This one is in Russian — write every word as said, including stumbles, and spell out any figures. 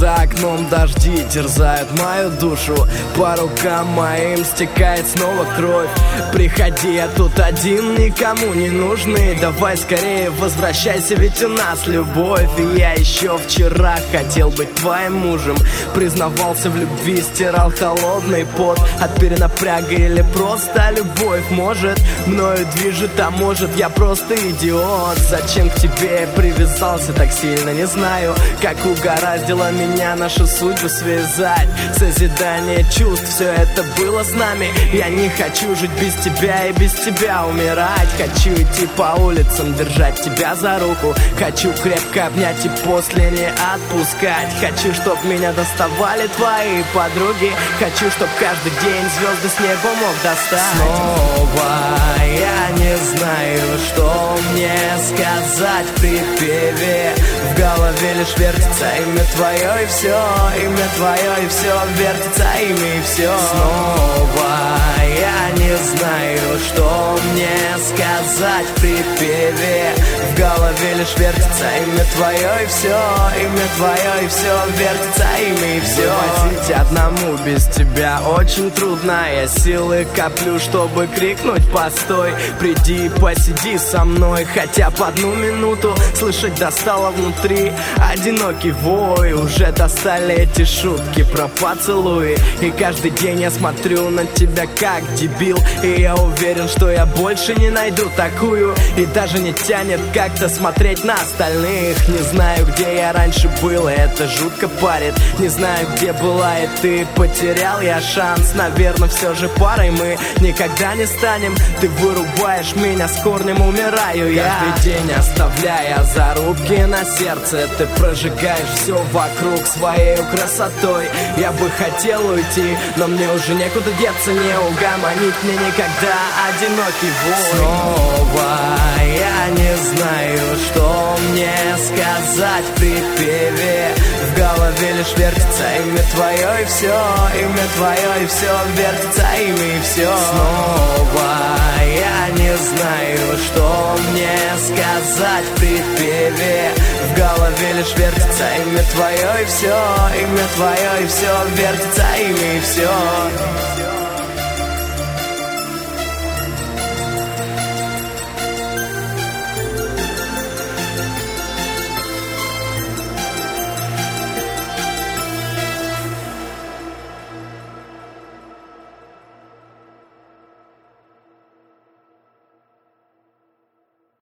За окном дожди терзают мою душу, по рукам моим стекает снова кровь. Приходи, я тут один, никому не нужный. Давай скорее возвращайся, ведь у нас любовь. И я еще вчера хотел быть твоим мужем, признавался в любви, стирал холодный пот от перенапряга или просто любовь. Может, мною движет, а может, я просто идиот. Зачем к тебе привязался так сильно, не знаю. Как угораздило меня нашу судьбу связать. Созидание чувств, все это было с нами. Я не хочу жить без тебя и без тебя умирать. Хочу идти по улицам, держать тебя за руку. Хочу крепко обнять и после не отпускать. Хочу, чтоб меня доставали твои подруги. Хочу, чтоб каждый день звезды с неба мог достать. Снова я не знаю, что мне сказать в припеве. В голове лишь вертится имя твое и все. Имя твое и все, вертится имя и все. Снова я не знаю, что мне сказать в припеве. В голове лишь вертится имя твое и все. Имя твое и все, вертится имя и все. Вывозить одному без тебя очень трудно. Я силы коплю, чтобы крикнуть постой. Приди и посиди со мной хотя бы одну минуту. Слышать достало внутри одинокий вой. Уже достали эти шутки про поцелуи. И каждый день я смотрю на тебя как дебил. И я уверен, что я больше не найду такую. И даже не тянет как-то смотреть на остальных. Не знаю, где я раньше был, и это жутко парит. Не знаю, где была и ты, потерял я шанс. Наверное, все же парой мы никогда не станем. Ты вырубаешь меня с корнем, умираю я. Каждый день оставляя зарубки на сердце, ты прожигаешь все вокруг своей красотой. Я бы хотел уйти, но мне уже некуда деться. Не угомонить мне никогда одинокий вой. Снова я не знаю, что мне сказать в припеве. В голове лишь вертится имя твое и все. Имя твое и все, вертится имя и все. Снова я не знаю, что мне сказать в припеве. В голове лишь вертится имя твое и все. Имя твое и все, вертится имя и все.